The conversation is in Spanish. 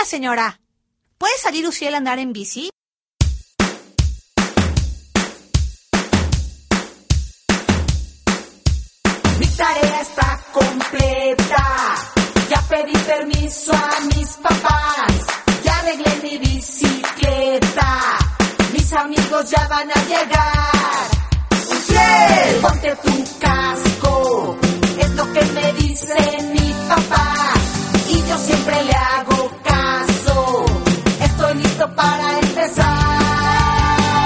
señora. ¿Puede salir usted a andar en bici? Mi tarea está completa. Ya pedí permiso a mis papás. Ya arreglé mi bicicleta. Mis amigos ya van a llegar. ¡Ponte tu casco! Es lo que me dicen